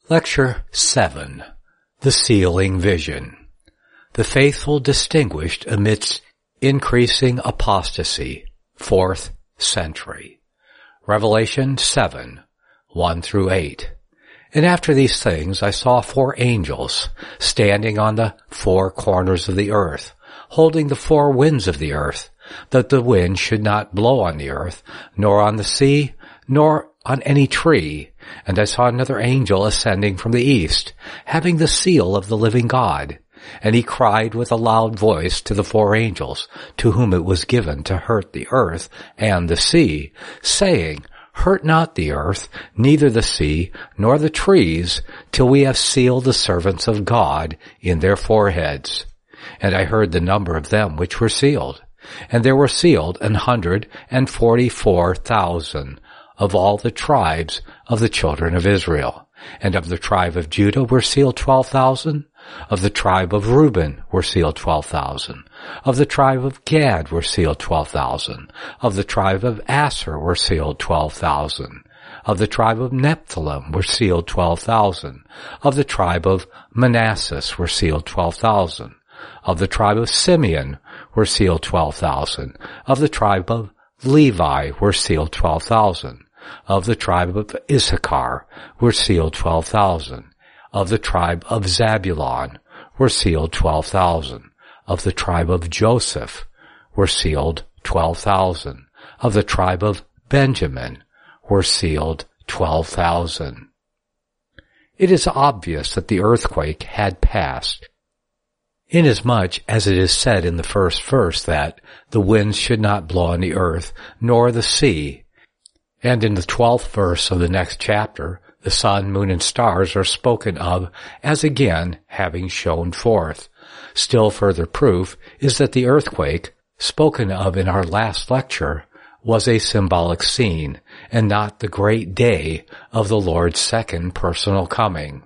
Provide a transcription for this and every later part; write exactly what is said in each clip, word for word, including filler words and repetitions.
Lecture seven. The Sealing Vision. The Faithful Distinguished Amidst Increasing Apostasy, fourth Century. Revelation seven, one through eight. And after these things I saw four angels standing on the four corners of the earth, holding the four winds of the earth, that the wind should not blow on the earth, nor on the sea, nor on any tree. And I saw another angel ascending from the east, having the seal of the living God. And he cried with a loud voice to the four angels, to whom it was given to hurt the earth and the sea, saying, Hurt not the earth, neither the sea, nor the trees, till we have sealed the servants of God in their foreheads. And I heard the number of them which were sealed. And there were sealed an hundred and forty-four thousand of all the tribes of the children of Israel. And of the tribe of Judah were sealed twelve thousand. Of the tribe of Reuben were sealed twelve thousand. Of the tribe of Gad were sealed twelve thousand. Of the tribe of Asher were sealed twelve thousand. Of the tribe of Nephthalim were sealed twelve thousand. Of the tribe of Manasseh were sealed twelve thousand. Of the tribe of Simeon were sealed twelve thousand. Of the tribe of Levi were sealed twelve thousand. Of the tribe of Issachar were sealed twelve thousand. Of the tribe of Zabulon were sealed twelve thousand. Of the tribe of Joseph were sealed twelve thousand. Of the tribe of Benjamin were sealed twelve thousand. It is obvious that the earthquake had passed, inasmuch as it is said in the first verse that the winds should not blow on the earth, nor the sea. And in the twelfth verse of the next chapter, the sun, moon, and stars are spoken of as again having shone forth. Still further proof is that the earthquake, spoken of in our last lecture, was a symbolic scene, and not the great day of the Lord's second personal coming.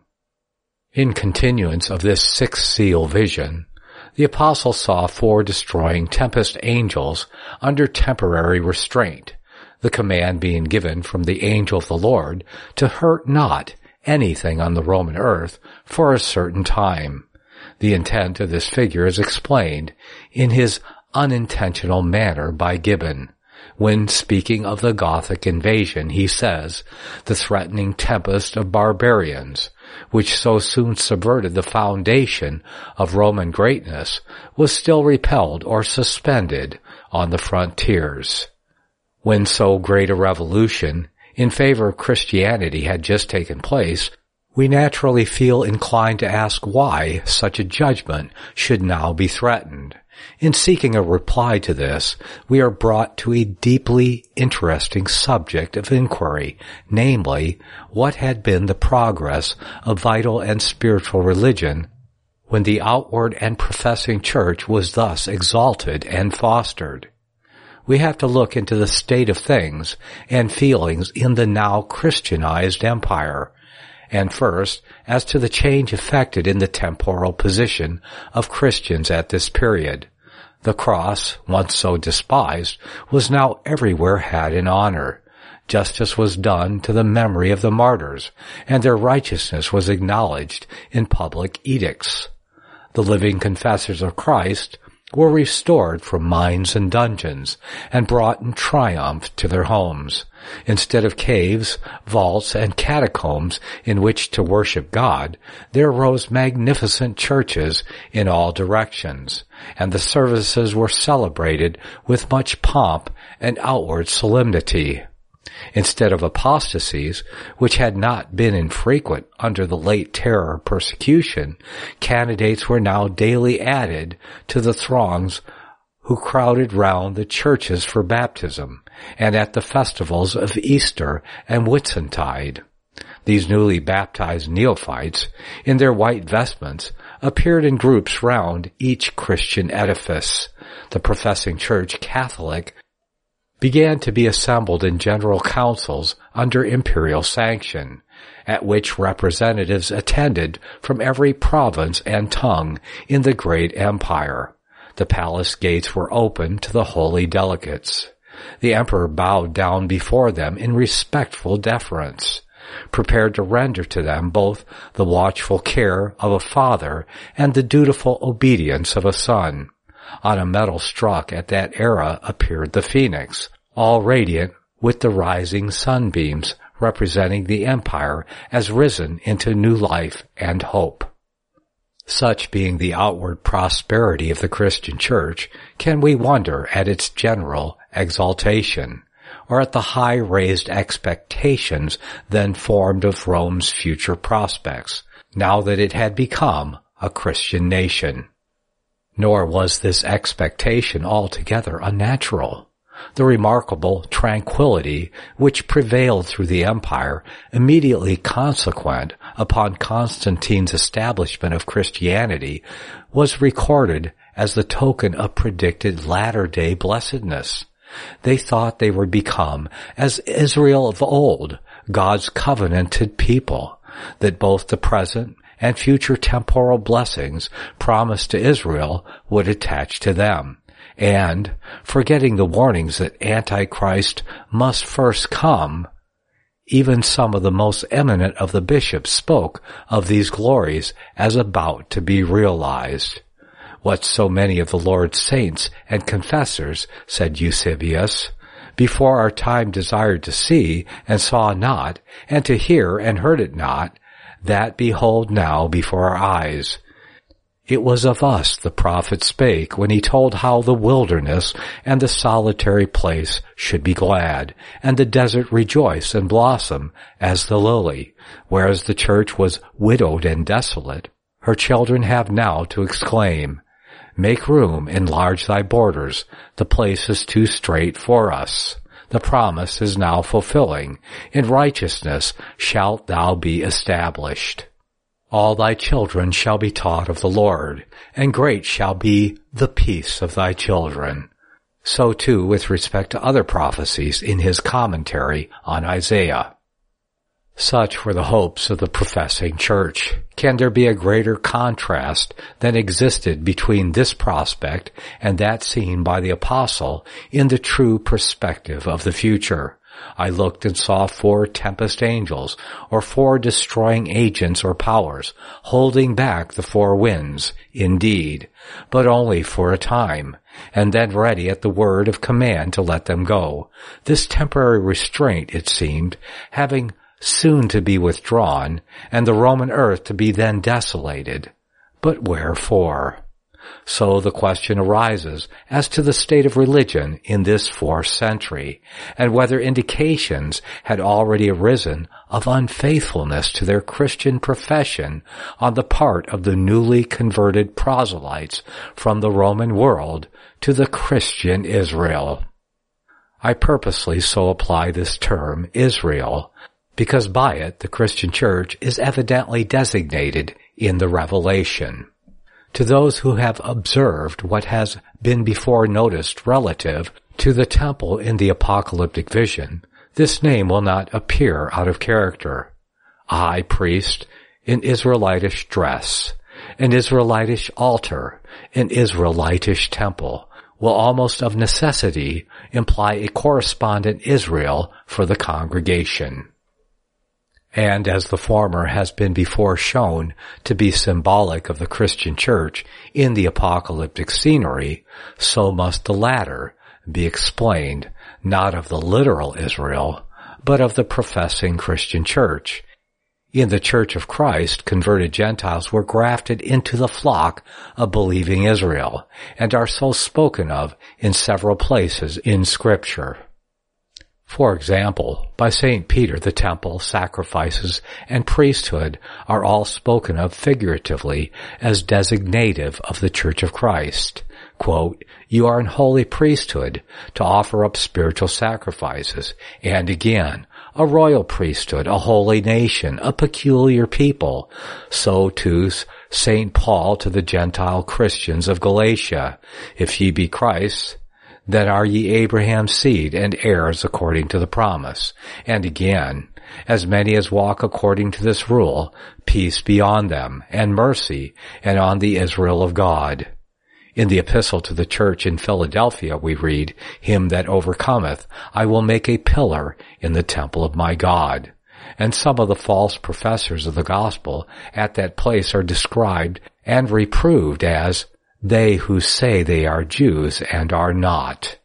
In continuance of this sixth seal vision, the apostle saw four destroying tempest angels under temporary restraint, the command being given from the angel of the Lord to hurt not anything on the Roman earth for a certain time. The intent of this figure is explained in his unintentional manner by Gibbon. When speaking of the Gothic invasion, he says, the threatening tempest of barbarians, which so soon subverted the foundation of Roman greatness, was still repelled or suspended on the frontiers. When so great a revolution in favor of Christianity had just taken place, we naturally feel inclined to ask why such a judgment should now be threatened. In seeking a reply to this, we are brought to a deeply interesting subject of inquiry, namely, what had been the progress of vital and spiritual religion when the outward and professing church was thus exalted and fostered. We have to look into the state of things and feelings in the now Christianized empire, and first, as to the change effected in the temporal position of Christians at this period. The cross, once so despised, was now everywhere had in honor. Justice was done to the memory of the martyrs, and their righteousness was acknowledged in public edicts. The living confessors of Christ were restored from mines and dungeons and brought in triumph to their homes. Instead of caves, vaults, and catacombs in which to worship God, there rose magnificent churches in all directions, and the services were celebrated with much pomp and outward solemnity. Instead of apostasies, which had not been infrequent under the late terror persecution, candidates were now daily added to the throngs who crowded round the churches for baptism and at the festivals of Easter and Whitsuntide. These newly baptized neophytes, in their white vestments, appeared in groups round each Christian edifice. The professing church, Catholic, began to be assembled in general councils under imperial sanction, at which representatives attended from every province and tongue in the great empire. The palace gates were open to the holy delegates. The emperor bowed down before them in respectful deference. prepared to render to them both the watchful care of a father and the dutiful obedience of a son. On a metal struck at that era appeared the phoenix, all radiant with the rising sunbeams, representing the empire as risen into new life and hope. Such being the outward prosperity of the Christian Church, can we wonder at its general exaltation, or at the high raised expectations then formed of Rome's future prospects, now that it had become a Christian nation? Nor was this expectation altogether unnatural. The remarkable tranquility which prevailed through the empire immediately consequent upon Constantine's establishment of Christianity was recorded as the token of predicted latter-day blessedness. They thought they would become, as Israel of old, God's covenanted people, that both the present and future temporal blessings promised to Israel would attach to them. And, forgetting the warnings that Antichrist must first come, even some of the most eminent of the bishops spoke of these glories as about to be realized. What so many of the Lord's saints and confessors, said Eusebius, before our time desired to see and saw not, and to hear and heard it not, that behold now before our eyes. It was of us the prophet spake when he told how the wilderness and the solitary place should be glad, and the desert rejoice and blossom as the lily, whereas the church was widowed and desolate. Her children have now to exclaim, Make room, enlarge thy borders, the place is too strait for us. The promise is now fulfilling, in righteousness shalt thou be established. All thy children shall be taught of the Lord, and great shall be the peace of thy children. So too with respect to other prophecies in his commentary on Isaiah. Such were the hopes of the professing church. Can there be a greater contrast than existed between this prospect and that seen by the apostle in the true perspective of the future? I looked and saw four tempest angels, or four destroying agents or powers, holding back the four winds, indeed, but only for a time, and then ready at the word of command to let them go. This temporary restraint, it seemed, having soon to be withdrawn, and the Roman earth to be then desolated. But wherefore? So the question arises as to the state of religion in this fourth century, and whether indications had already arisen of unfaithfulness to their Christian profession on the part of the newly converted proselytes from the Roman world to the Christian Israel. I purposely so apply this term, Israel, because by it the Christian church is evidently designated in the Revelation. To those who have observed what has been before noticed relative to the temple in the apocalyptic vision, this name will not appear out of character. A high priest in Israelitish dress, an Israelitish altar, an Israelitish temple will almost of necessity imply a correspondent Israel for the congregation. And as the former has been before shown to be symbolic of the Christian church in the apocalyptic scenery, so must the latter be explained not of the literal Israel, but of the professing Christian church. In the Church of Christ, converted Gentiles were grafted into the flock of believing Israel, and are so spoken of in several places in Scripture. For example, by Saint Peter, the temple, sacrifices, and priesthood are all spoken of figuratively as designative of the Church of Christ. Quote, you are an holy priesthood to offer up spiritual sacrifices, and again, a royal priesthood, a holy nation, a peculiar people. So too Saint Paul to the Gentile Christians of Galatia, if ye be Christ's, then are ye Abraham's seed and heirs according to the promise. And again, as many as walk according to this rule, peace be on them, and mercy, and on the Israel of God. In the epistle to the church in Philadelphia we read, him that overcometh I will make a pillar in the temple of my God. and some of the false professors of the gospel at that place are described and reproved as they who say they are Jews and are not.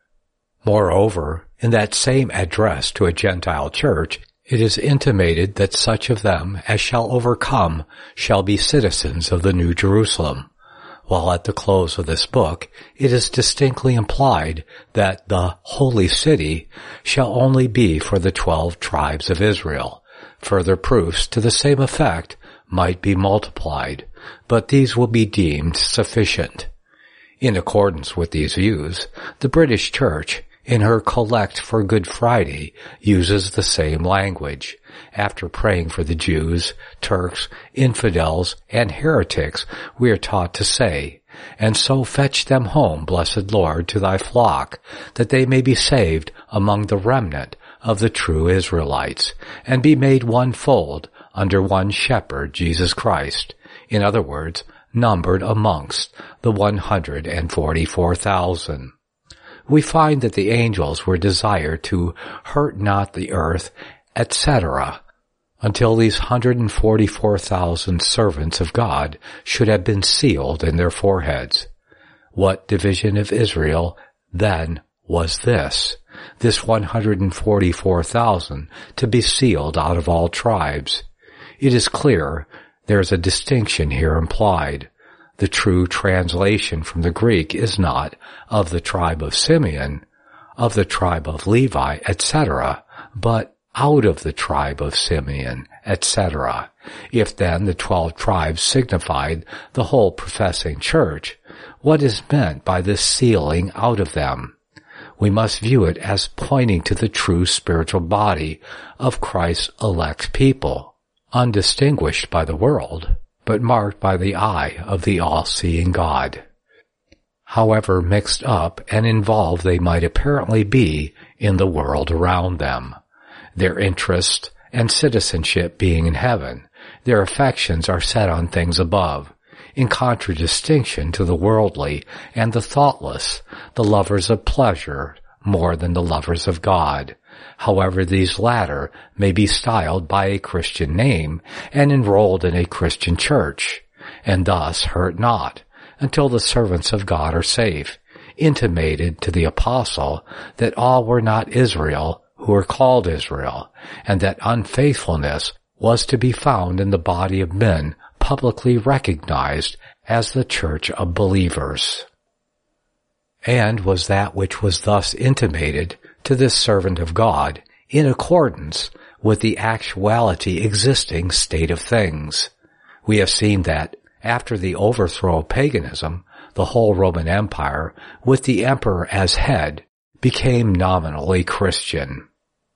Moreover, in that same address to a Gentile church, it is intimated that such of them as shall overcome shall be citizens of the New Jerusalem, while at the close of this book it is distinctly implied that the holy city shall only be for the twelve tribes of Israel. Further proofs to the same effect might be multiplied, but these will be deemed sufficient. In accordance with these views, the British Church, in her Collect for Good Friday, uses the same language. After praying for the Jews, Turks, infidels, and heretics, we are taught to say, "And so fetch them home, blessed Lord, to thy flock, that they may be saved among the remnant of the true Israelites, and be made one fold under one shepherd, Jesus Christ." In other words, numbered amongst the one hundred forty-four thousand. We find that the angels were desired to hurt not the earth, et cetera, until these one hundred forty-four thousand servants of God should have been sealed in their foreheads. What division of Israel, then, was this? This one hundred forty-four thousand to be sealed out of all tribes. It is clear there is a distinction here implied. The true translation from the Greek is not of the tribe of Simeon, of the tribe of Levi, et cetera, but out of the tribe of Simeon, et cetera. If then the twelve tribes signified the whole professing church, what is meant by this sealing out of them? We must view it as pointing to the true spiritual body of Christ's elect people, undistinguished by the world, but marked by the eye of the all-seeing God. However mixed up and involved they might apparently be in the world around them, their interest and citizenship being in heaven, their affections are set on things above, in contradistinction to the worldly and the thoughtless, the lovers of pleasure more than the lovers of God. However, these latter may be styled by a Christian name and enrolled in a Christian church, and thus hurt not, until the servants of God are safe, intimated to the apostle that all were not Israel who were called Israel, and that unfaithfulness was to be found in the body of men publicly recognized as the church of believers. And was that which was thus intimated to this servant of God in accordance with the actuality existing state of things. We have seen that after the overthrow of paganism, the whole Roman Empire, with the emperor as head, became nominally Christian.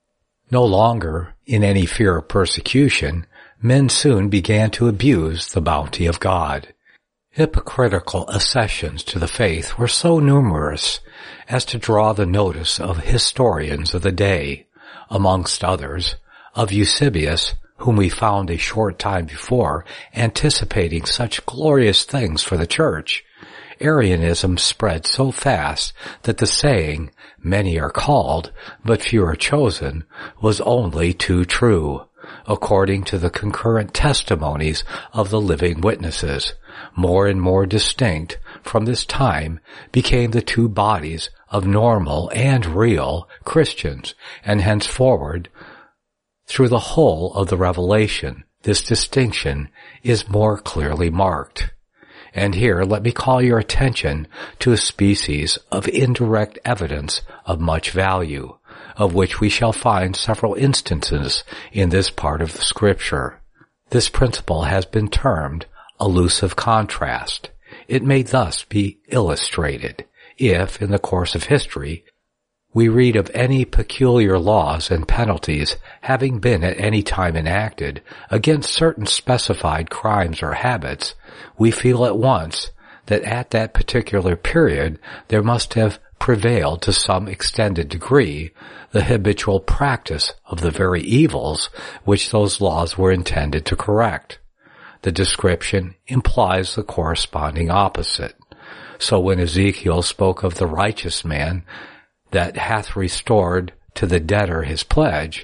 No longer in any fear of persecution, men soon began to abuse the bounty of God. Hypocritical accessions to the faith were so numerous as to draw the notice of historians of the day, amongst others, of Eusebius, whom we found a short time before anticipating such glorious things for the church. Arianism spread so fast that the saying, "Many are called, but few are chosen," was only too true, according to the concurrent testimonies of the living witnesses. More and more distinct from this time became the two bodies of normal and real Christians, and henceforward, through the whole of the Revelation, this distinction is more clearly marked. And here let me call your attention to a species of indirect evidence of much value, of which we shall find several instances in this part of the Scripture. This principle has been termed elusive contrast. It may thus be illustrated if, in the course of history, we read of any peculiar laws and penalties having been at any time enacted against certain specified crimes or habits, we feel at once that at that particular period there must have prevailed to some extended degree the habitual practice of the very evils which those laws were intended to correct. The description implies the corresponding opposite. So when Ezekiel spoke of the righteous man that hath restored to the debtor his pledge,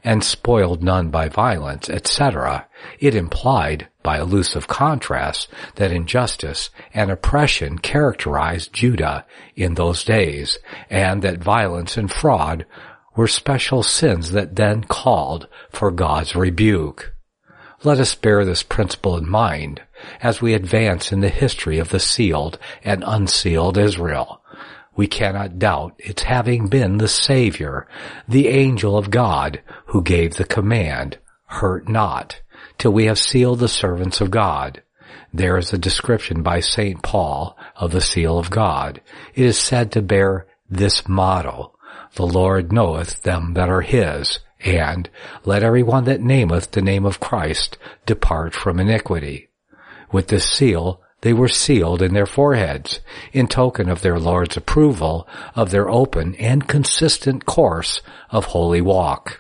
and spoiled none by violence, et cetera, it implied, by elusive contrast, that injustice and oppression characterized Judah in those days, and that violence and fraud were special sins that then called for God's rebuke. Let us bear this principle in mind as we advance in the history of the sealed and unsealed Israel. We cannot doubt its having been the Savior, the angel of God, who gave the command, "Hurt not," till we have sealed the servants of God. There is a description by Saint Paul of the seal of God. It is said to bear this motto, "The Lord knoweth them that are his," and "Let every one that nameth the name of Christ depart from iniquity." With this seal, they were sealed in their foreheads, in token of their Lord's approval of their open and consistent course of holy walk.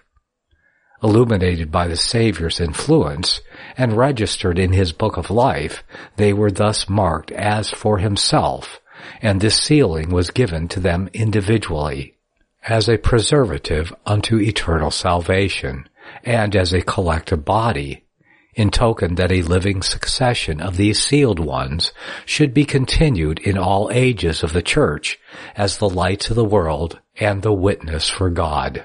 Illuminated by the Savior's influence and registered in his book of life, they were thus marked as for himself, and this sealing was given to them individually, as a preservative unto eternal salvation, and as a collective body, in token that a living succession of these sealed ones should be continued in all ages of the Church as the lights of the world and the witness for God.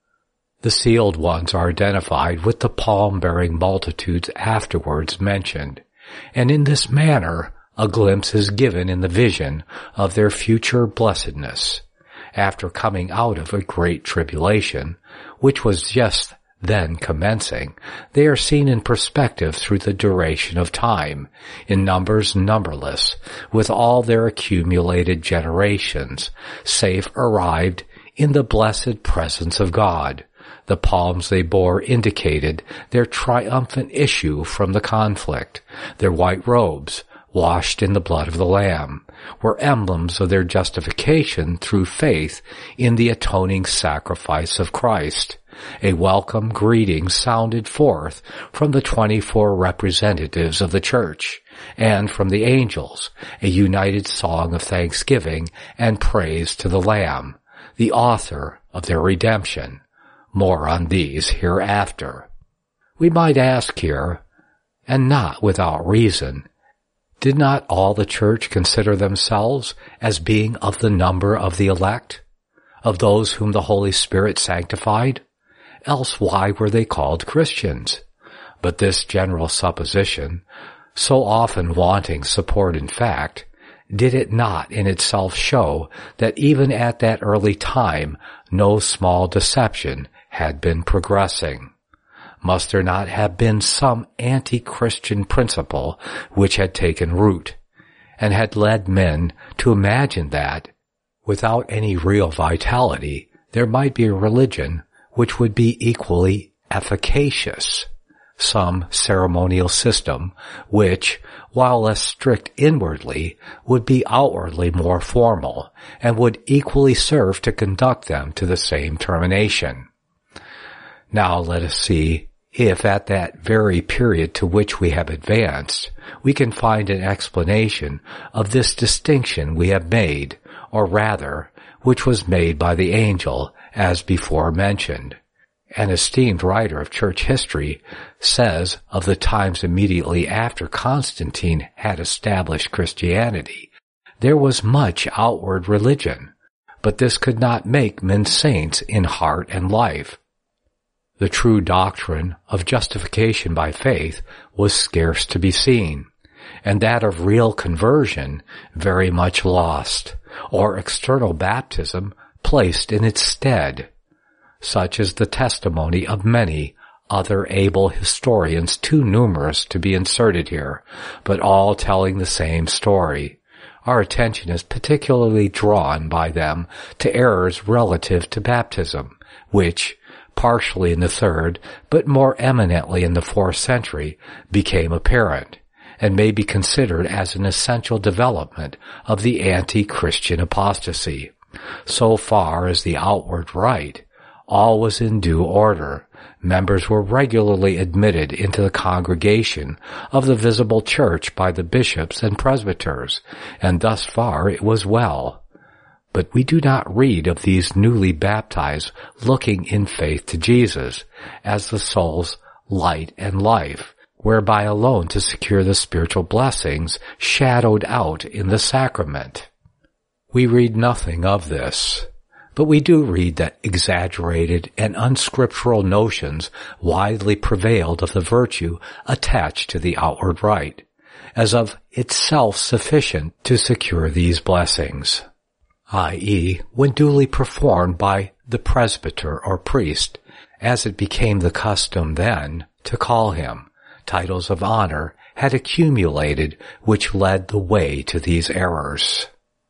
The sealed ones are identified with the palm-bearing multitudes afterwards mentioned, and in this manner a glimpse is given in the vision of their future blessedness. After coming out of a great tribulation, which was just then commencing, they are seen in perspective through the duration of time, in numbers numberless, with all their accumulated generations, safe arrived in the blessed presence of God. The palms they bore indicated their triumphant issue from the conflict. Their white robes, washed in the blood of the Lamb, were emblems of their justification through faith in the atoning sacrifice of Christ. A welcome greeting sounded forth from the twenty-four representatives of the Church, and from the angels, a united song of thanksgiving and praise to the Lamb, the author of their redemption. More on these hereafter. We might ask here, and not without reason, did not all the Church consider themselves as being of the number of the elect, of those whom the Holy Spirit sanctified? Else why were they called Christians? But this general supposition, so often wanting support in fact, did it not in itself show that even at that early time no small deception had been progressing? Must there not have been some anti-Christian principle which had taken root, and had led men to imagine that, without any real vitality, there might be a religion which would be equally efficacious? Some ceremonial system which, while less strict inwardly, would be outwardly more formal, and would equally serve to conduct them to the same termination. Now let us see if at that very period to which we have advanced, we can find an explanation of this distinction we have made, or rather, which was made by the angel, as before mentioned. An esteemed writer of church history says of the times immediately after Constantine had established Christianity, there was much outward religion, but this could not make men saints in heart and life. The true doctrine of justification by faith was scarce to be seen, and that of real conversion very much lost, or external baptism placed in its stead. Such is the testimony of many other able historians, too numerous to be inserted here, but all telling the same story. Our attention is particularly drawn by them to errors relative to baptism, which, partially in the third, but more eminently in the fourth century, became apparent, and may be considered as an essential development of the anti-Christian apostasy. So far as the outward rite, all was in due order. Members were regularly admitted into the congregation of the visible church by the bishops and presbyters, and thus far it was well. But we do not read of these newly baptized looking in faith to Jesus as the soul's light and life, whereby alone to secure the spiritual blessings shadowed out in the sacrament. We read nothing of this, but we do read that exaggerated and unscriptural notions widely prevailed of the virtue attached to the outward rite, as of itself sufficient to secure these blessings, that is, when duly performed by the presbyter or priest, as it became the custom then to call him. Titles of honor had accumulated which led the way to these errors.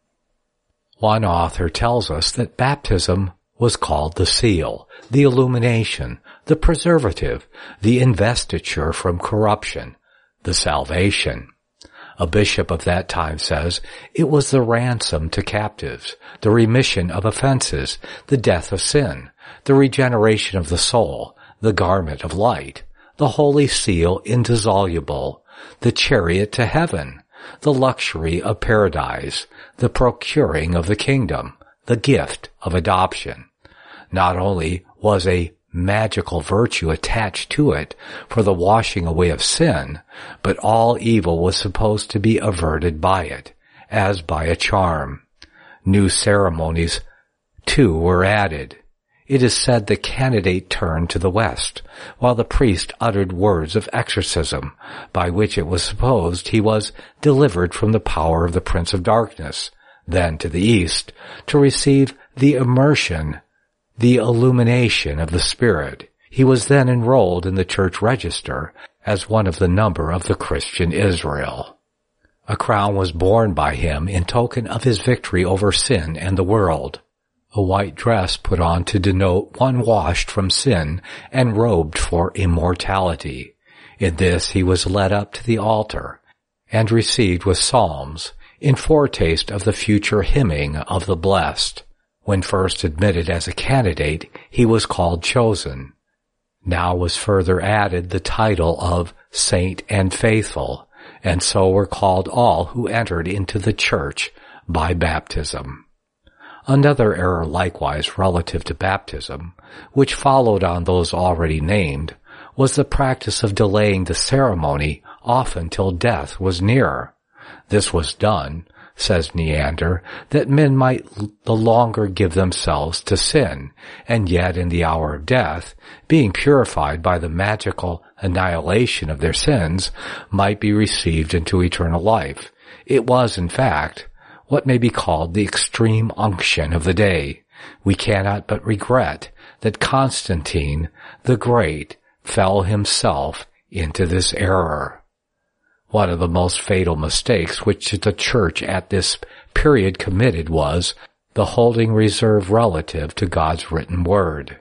One author tells us that baptism was called the seal, the illumination, the preservative, the investiture from corruption, the salvation. A bishop of that time says it was the ransom to captives, the remission of offenses, the death of sin, the regeneration of the soul, the garment of light, the holy seal indissoluble, the chariot to heaven, the luxury of paradise, the procuring of the kingdom, the gift of adoption. Not only was a magical virtue attached to it for the washing away of sin, but all evil was supposed to be averted by it, as by a charm. New ceremonies, too, were added. It is said the candidate turned to the west, while the priest uttered words of exorcism, by which it was supposed he was delivered from the power of the prince of darkness, then to the east, to receive the immersion, the illumination of the Spirit. He was then enrolled in the church register as one of the number of the Christian Israel. A crown was borne by him in token of his victory over sin and the world. A white dress put on to denote one washed from sin and robed for immortality. In this he was led up to the altar and received with psalms, in foretaste of the future hymning of the blessed. When first admitted as a candidate, he was called chosen. Now was further added the title of saint and faithful, and so were called all who entered into the church by baptism. Another error likewise relative to baptism, which followed on those already named, was the practice of delaying the ceremony often till death was near. This was done, says Neander, that men might the longer give themselves to sin, and yet in the hour of death, being purified by the magical annihilation of their sins, might be received into eternal life. It was, in fact, what may be called the extreme unction of the day. We cannot but regret that Constantine the Great fell himself into this error. One of the most fatal mistakes which the Church at this period committed was the holding reserve relative to God's written word.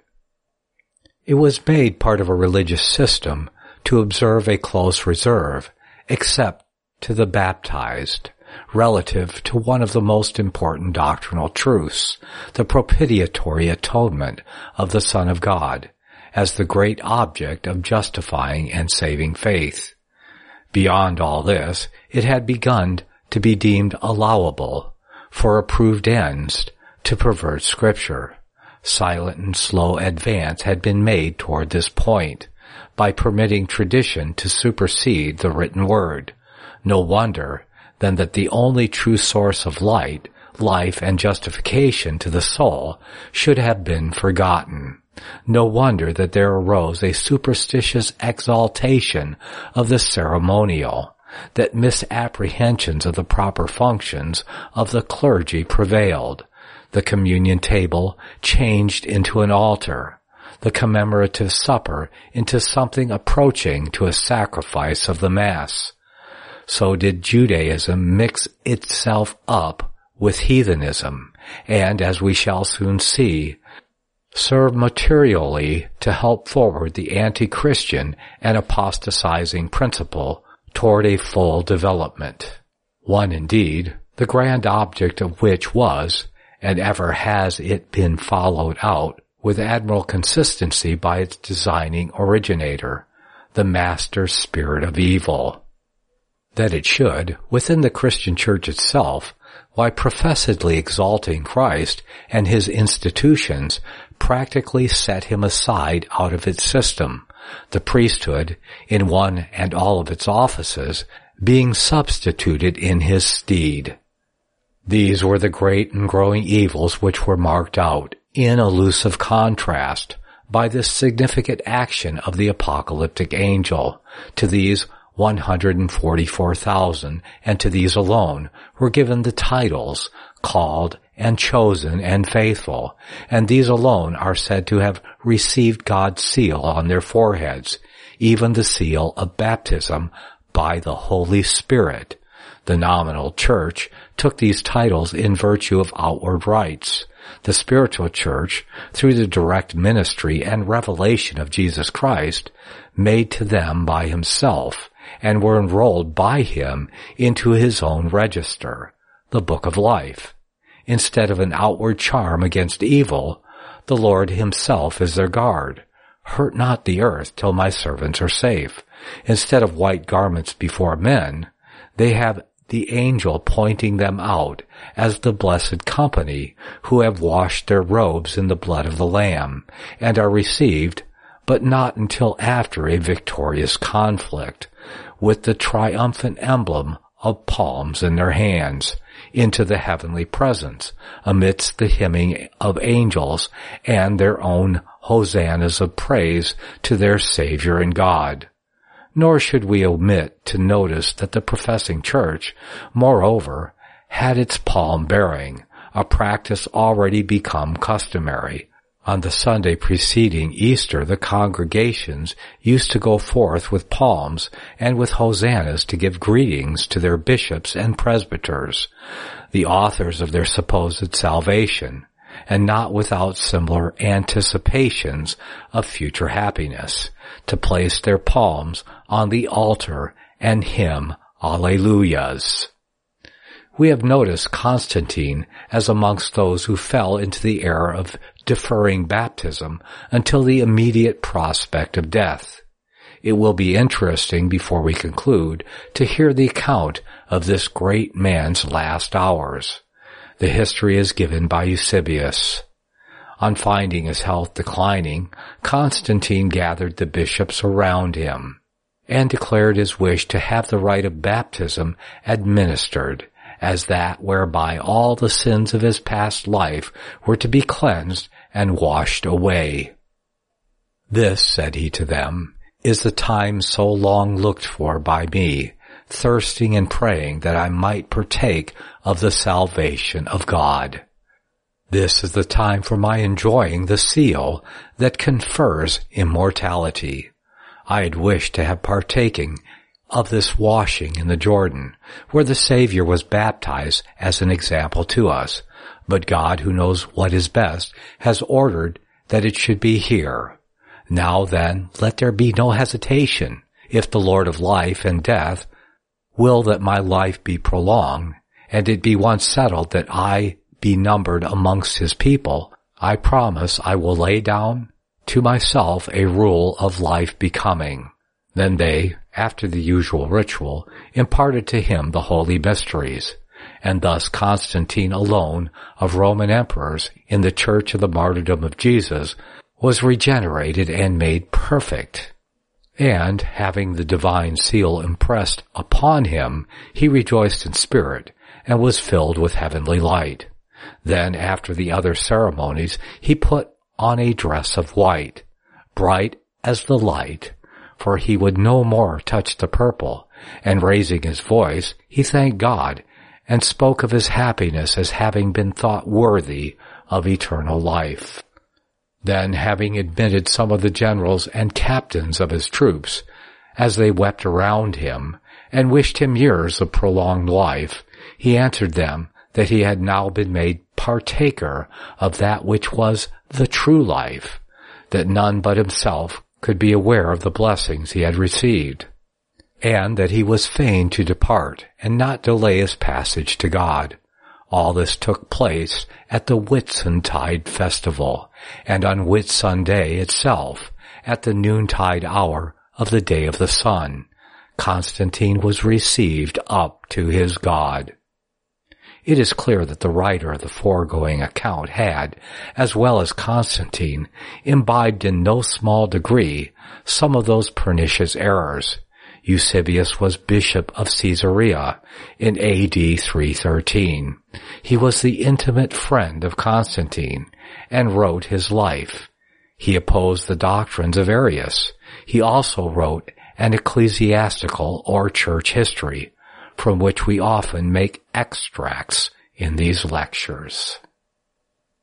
It was made part of a religious system to observe a close reserve, except to the baptized, relative to one of the most important doctrinal truths, the propitiatory atonement of the Son of God, as the great object of justifying and saving faith. Beyond all this, it had begun to be deemed allowable, for approved ends, to pervert Scripture. Silent and slow advance had been made toward this point, by permitting tradition to supersede the written word. No wonder, then, that the only true source of light, life, and justification to the soul should have been forgotten. No wonder that there arose a superstitious exaltation of the ceremonial, that misapprehensions of the proper functions of the clergy prevailed, the communion table changed into an altar, the commemorative supper into something approaching to a sacrifice of the Mass. So did Judaism mix itself up with heathenism, and, as we shall soon see, serve materially to help forward the anti-Christian and apostatizing principle toward a full development. One, indeed, the grand object of which was, and ever has it been followed out with admirable consistency by its designing originator, the master spirit of evil. That it should, within the Christian church itself, while professedly exalting Christ and his institutions, practically set him aside out of its system, the priesthood, in one and all of its offices, being substituted in his stead. These were the great and growing evils which were marked out, in elusive contrast, by this significant action of the apocalyptic angel. To these one hundred forty-four thousand, and to these alone, were given the titles, called and chosen and faithful, and these alone are said to have received God's seal on their foreheads, even the seal of baptism by the Holy Spirit. The nominal church took these titles in virtue of outward rites. The spiritual church, through the direct ministry and revelation of Jesus Christ, made to them by himself, and were enrolled by him into his own register, the book of life. Instead of an outward charm against evil, the Lord himself is their guard. Hurt not the earth till my servants are safe. Instead of white garments before men, they have the angel pointing them out as the blessed company who have washed their robes in the blood of the Lamb, and are received, but not until after a victorious conflict, with the triumphant emblem of palms in their hands, into the heavenly presence, amidst the hymning of angels and their own hosannas of praise to their Savior and God. Nor should we omit to notice that the professing church, moreover, had its palm bearing, a practice already become customary. On the Sunday preceding Easter, the congregations used to go forth with palms and with hosannas to give greetings to their bishops and presbyters, the authors of their supposed salvation, and not without similar anticipations of future happiness, to place their palms on the altar and hymn Alleluias. We have noticed Constantine as amongst those who fell into the error of deferring baptism until the immediate prospect of death. It will be interesting, before we conclude, to hear the account of this great man's last hours. The history is given by Eusebius. On finding his health declining, Constantine gathered the bishops around him and declared his wish to have the rite of baptism administered, as that whereby all the sins of his past life were to be cleansed and washed away. This, said he to them, is the time so long looked for by me, thirsting and praying that I might partake of the salvation of God. This is the time for my enjoying the seal that confers immortality. I had wished to have partaken of this washing in the Jordan, where the Savior was baptized as an example to us. But God, who knows what is best, has ordered that it should be here. Now then, let there be no hesitation. If the Lord of life and death will that my life be prolonged, and it be once settled that I be numbered amongst his people, I promise I will lay down to myself a rule of life becoming. Then they, after the usual ritual, imparted to him the holy mysteries, and thus Constantine alone of Roman emperors in the church of the martyrdom of Jesus was regenerated and made perfect. And, having the divine seal impressed upon him, he rejoiced in spirit, and was filled with heavenly light. Then, after the other ceremonies, he put on a dress of white, bright as the light, for he would no more touch the purple, and raising his voice, he thanked God, and spoke of his happiness as having been thought worthy of eternal life. Then, having admitted some of the generals and captains of his troops, as they wept around him, and wished him years of prolonged life, he answered them that he had now been made partaker of that which was the true life, that none but himself could be aware of the blessings he had received, and that he was fain to depart and not delay his passage to God. All this took place at the Whitsuntide festival, and on Whitsunday itself, at the noontide hour of the day of the sun. Constantine was received up to his God. It is clear that the writer of the foregoing account had, as well as Constantine, imbibed in no small degree some of those pernicious errors. Eusebius was bishop of Caesarea in A D three thirteen. He was the intimate friend of Constantine and wrote his life. He opposed the doctrines of Arius. He also wrote an ecclesiastical or church history, from which we often make extracts in these lectures.